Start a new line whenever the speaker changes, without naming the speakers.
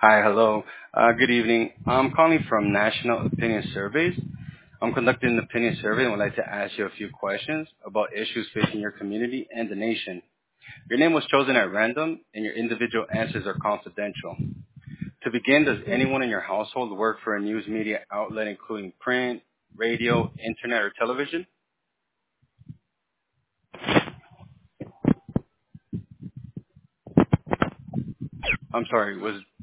Hi, hello. Good evening. I'm calling from National Opinion Surveys. I'm conducting an opinion survey and would like to ask you a few questions about issues facing your community and the nation. Your name was chosen at random and your individual answers are confidential. To begin, does anyone in your household work for a news media outlet including print, radio, internet, or television? I'm sorry, was